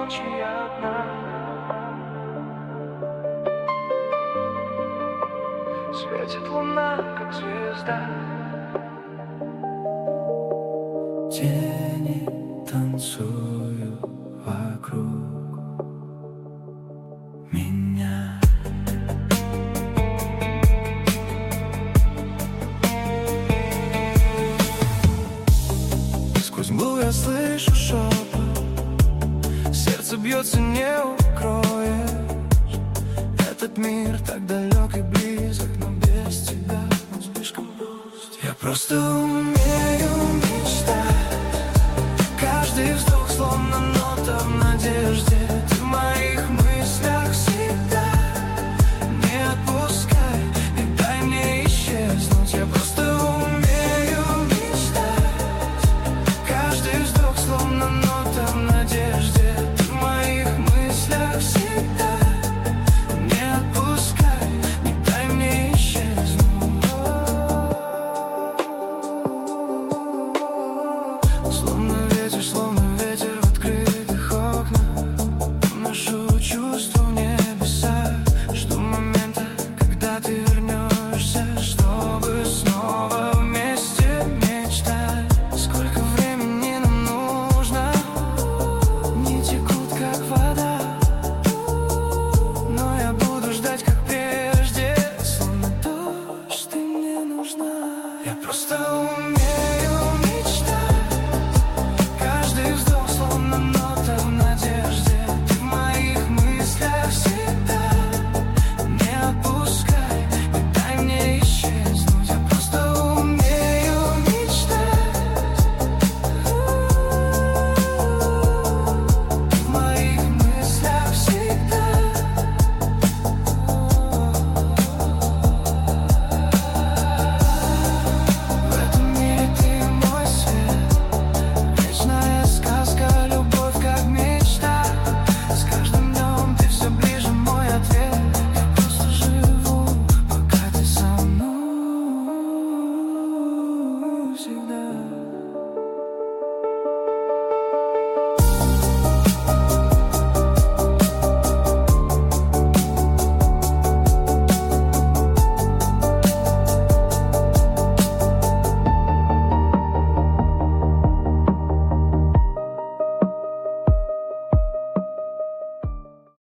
ночи одна. Светит луна, как звезда. Тени танцуют вокруг меня. Сквозь мглу я слышу шепот, сердце бьется, не укроешь. Этот мир так далек и близок, но без тебя он слишком пуст. Я просто умею мечтать. Каждый вздох словно нота в надежде. Ты в моих мыслях всегда. Не отпускай, не дай мне исчезнуть. Я просто умею мечтать. Каждый вздох словно нота в надежде. Ты в моих мыслях всегда. Не отпускай, не дай мне исчезнуть. Словно